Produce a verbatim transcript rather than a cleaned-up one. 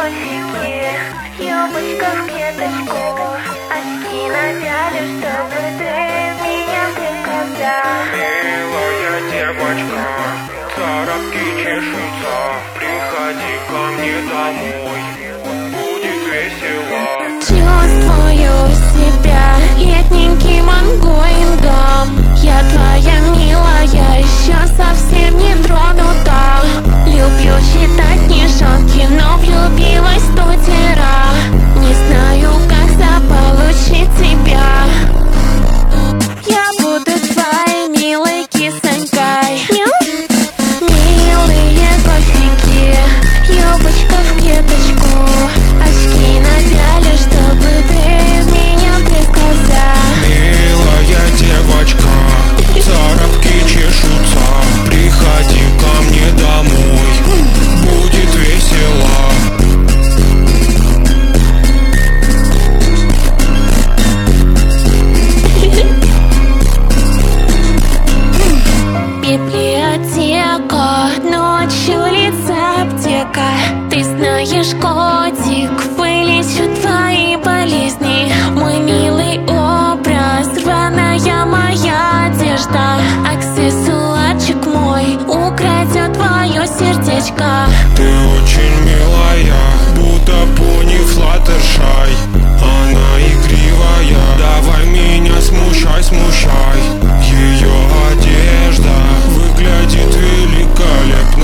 косики, юбочка в клеточку, очки надели, чтобы ты в меня влюбился. Милая девочка, царапки чешутся, приходи ко мне домой, будет весело. Чувствую себя летненьким ангоингом. Я твоя милая, еще совсем не тронута. Люблю читать книжонки, но влюбилась до утра. Не знаю, как заполучить тебя. Я буду твоей милой кисонькой. Милые котики, юбочка в клеточку, очки надели, чтобы ты в меня впрыскался. Милая девочка, царапки чешутся, приходи ко мне домой, будет весело. Библиотека, ночью лица аптека. Ты знаешь, котик, вылечу твои болезни. Мой милый образ, рваная моя одежда. Аксессуарчик мой украдет твое сердечко. Ты очень милая, будто пони Флаттершай. Она игривая, давай меня смущай, смущай. Ее одежда выглядит великолепно.